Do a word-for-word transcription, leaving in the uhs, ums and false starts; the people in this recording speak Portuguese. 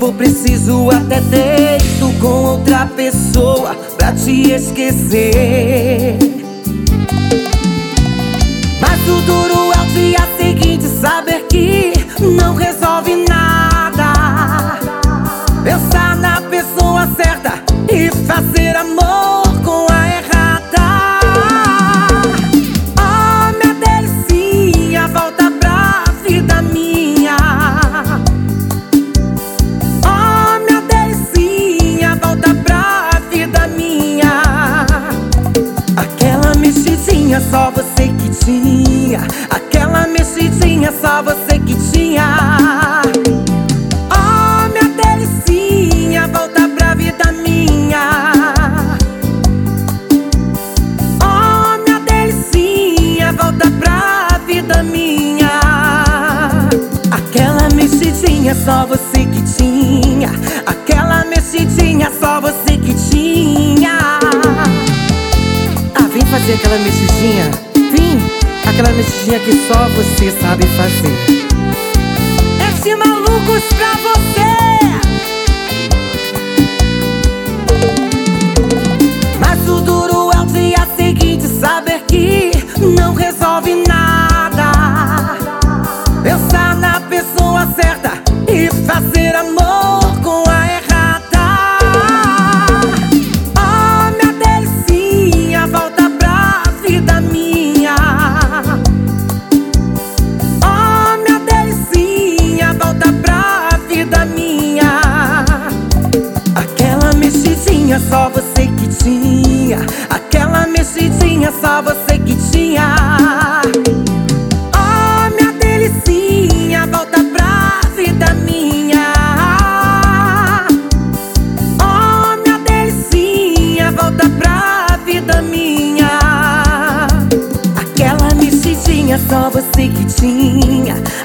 for preciso, até deito com outra pessoa pra te esquecer. Mas o duro é o dia seguinte saber que não resolve nada. Pensar na pessoa certa e fazer amor com a errada. Oh, minha delicinha, volta pra vida minha. Oh, minha delicinha, volta pra vida minha. Aquela mexidinha só você que tinha. Aquela mexidinha só você que tinha. Oh, minha delicinha, volta pra vida minha. Oh, minha delicinha, volta pra vida minha. Aquela mexidinha só você que tinha. Aquela mexidinha só você que tinha. Ah, vem fazer aquela mexidinha. Vem, aquela mexidinha que só você sabe fazer. É de malucos pra você. Mas o duro é o dia seguinte saber que não resolve nada. Pensar na pessoa certa e fazer amor com a errada. Oh, minha delicinha, volta pra vida minha. Oh, minha delicinha, volta pra vida minha. Aquela mexidinha só você que tinha. Aquela mexidinha só você que tinha. Oh, minha delicinha, volta pra vida minha. Oh, minha delicinha, volta pra vida minha. Aquela mexidinha só você que tinha.